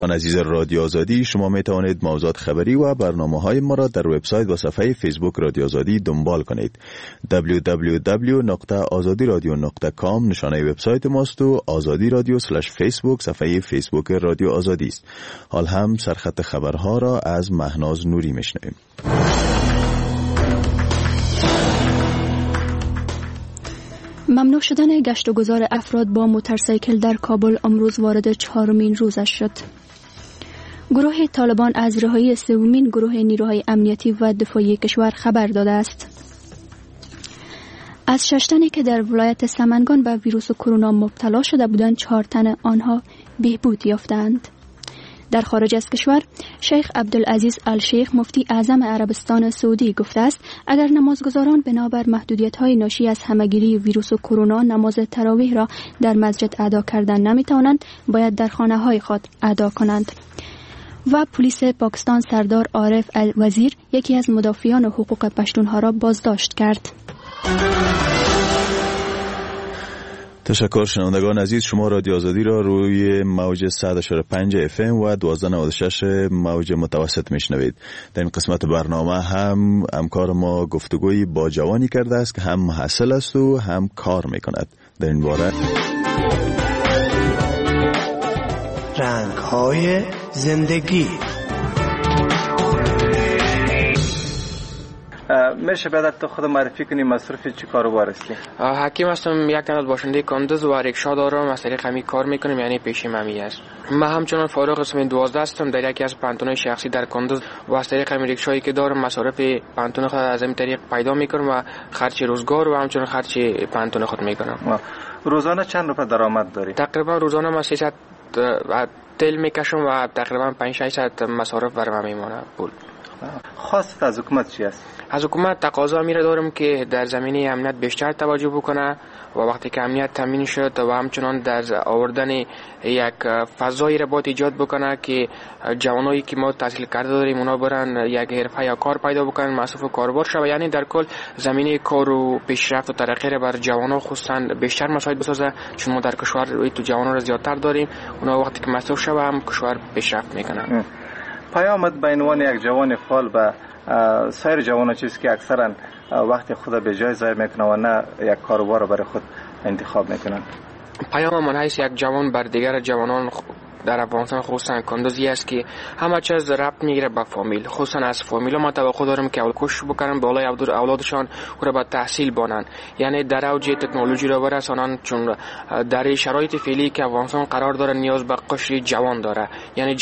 عزیز رادیو آزادی، شما می توانید موضوعات خبری و برنامه‌های ما را در وبسایت و صفحه فیسبوک رادیو آزادی دنبال کنید. www.azadiradio.com نشانه وبسایت ماست و آزادی رادیو /فیسبوک صفحه فیسبوک رادیو آزادی است. حال هم سرخط خبرها را از مهناز نوری میشنویم. ممنوع شدن گشت و گذار افراد با موتورسیکل در کابل امروز وارد 4مین روزش شد. گروه طالبان از رهایی 3مین گروه نیروهای امنیتی و دفاعی کشور خبر داده است. از 6 تنی که در ولایت سمنگان به ویروس کرونا مبتلا شده بودند 4 تن آنها بهبود یافتند. در خارج از کشور، شیخ عبدالعزیز الشیخ مفتی اعظم عربستان سعودی گفته است اگر نمازگزاران بنابر محدودیت‌های ناشی از همه‌گیری ویروس کرونا نماز تراویح را در مسجد ادا کردن نمی‌توانند، باید در خانه‌های خود ادا کنند. و پلیس پاکستان سردار عارف الوزیر یکی از مدافعان حقوق پشتونها را بازداشت کرد. تشکر شنوندگان عزیز، شما رادیو آزادی را روی موج 100.5 FM و 1296 موج متوسط میشنوید. در این قسمت برنامه هم همکار ما گفتگویی با جوانی کرده است که هم محصل است و هم کار میکند. در این باره رنگ‌های زندگی. میشه بعد تو خود معرفی کنی مصرف چی کاروبار هستی؟ حکیم هستم، یک تن از باشنده کاندوز و ریکشا دارم، از طریق همی کار میکنم، یعنی پیشیم همی است. من همچنان فارغ قسم 12 هستم در یکی از پانتون‌های شخصی در کاندوز و از طریق همی ریکشایی که دارم مصارف پانتون خود از این طریق پیدا میکنم و خرج روزگار و همچنان خرج پانتون خود میکنم. روزانه چند روپیه درآمد داری؟ تقریبا روزانه من 300 تل میکشم و تقریبا 500-600 مصارف برام میمونه پول. خواست از حکومت چی است؟ از حکومت تقاضا میره دارم که در زمینه امنیت بیشتر توجه بکنه و وقتی که امنیت تامین شد و همچنان در آوردن یک فضای رباط ایجاد بکنه که جوانایی که ما تحصیل کرده داریم اونا برن یک حرفه یا کار پیدا بکنن، مصرف کاربار شود، یعنی در کل زمینه کار و پیشرفت و ترقی را بر جوانان خصوصا بیشتر مساعد بسازه، چون ما در کشور تو جوانان را زیادتر داریم، اونا وقتی که مصرف شود هم کشور پیشرفت میکنه. پیامت بین عنوان یک جوان فعال به سایر جوانان چیزی که اکثرا وقت خود به جای ضایع میکنن و نه یک کاروبار رو برای خود انتخاب میکنن. پیام من حیث یک جوان بر دیگر جوانان در افغانستان خصوصا کاندوزی است که همه چیز ربط میگیره به فامیل، خصوصا از فامیل ما توقع دارم که اول کوشش بکنن بالای اولادشان او را به تحصیل بانن، یعنی در اوج تکنولوژی را برسانن، چون در شرایط فعلی که افغانستان قرار داره نیاز به قشر جوان داره، یعنی